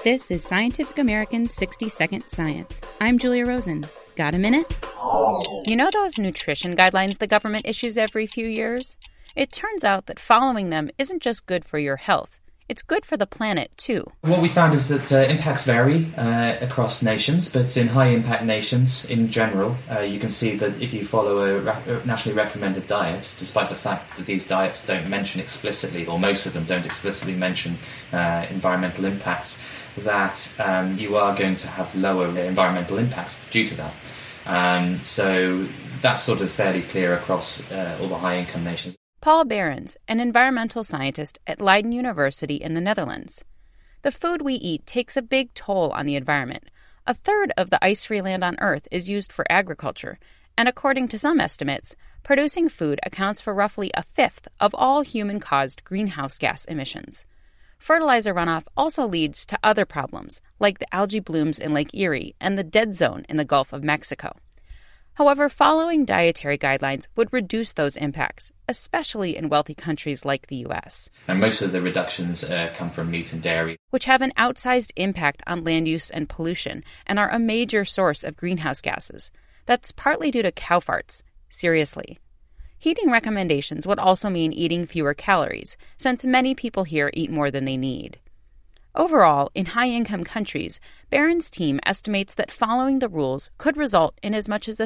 This is Scientific American's 60-Second Science. I'm Julia Rosen. Got a minute? You know those nutrition guidelines the government issues every few years? It turns out that following them isn't just good for your health. It's good for the planet, too. What we found is that impacts vary across nations, but in high-impact nations, in general, you can see that if you follow a nationally recommended diet, despite the fact that these diets don't mention explicitly, or most of them don't explicitly mention environmental impacts, that you are going to have lower environmental impacts due to that. So that's sort of fairly clear across all the high-income nations. Paul Behrens, an environmental scientist at Leiden University in the Netherlands. The food we eat takes a big toll on the environment. A third of the ice-free land on Earth is used for agriculture, and according to some estimates, producing food accounts for roughly a fifth of all human-caused greenhouse gas emissions. Fertilizer runoff also leads to other problems, like the algae blooms in Lake Erie and the dead zone in the Gulf of Mexico. However, following dietary guidelines would reduce those impacts, especially in wealthy countries like the U.S. And most of the reductions come from meat and dairy, which have an outsized impact on land use and pollution and are a major source of greenhouse gases. That's partly due to cow farts. Seriously. Heating recommendations would also mean eating fewer calories, since many people here eat more than they need. Overall, in high-income countries, Behrens' team estimates that following the rules could result in as much as a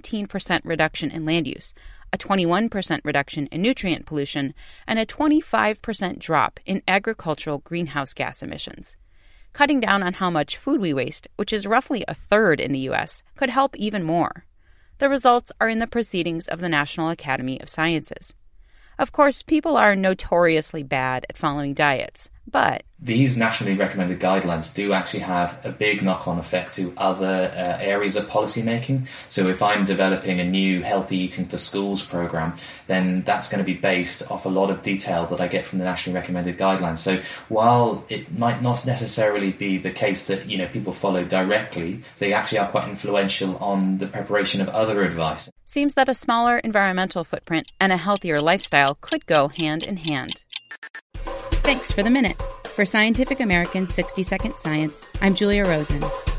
17% reduction in land use, a 21% reduction in nutrient pollution, and a 25% drop in agricultural greenhouse gas emissions. Cutting down on how much food we waste, which is roughly a third in the U.S., could help even more. The results are in the proceedings of the National Academy of Sciences. Of course, people are notoriously bad at following diets, but these nationally recommended guidelines do actually have a big knock-on effect to other areas of policy making. So if I'm developing a new healthy eating for schools program, then that's going to be based off a lot of detail that I get from the nationally recommended guidelines. So while it might not necessarily be the case that people follow directly, they actually are quite influential on the preparation of other advice. Seems that a smaller environmental footprint and a healthier lifestyle could go hand in hand. Thanks for the minute. For Scientific American's 60-Second Science, I'm Julia Rosen.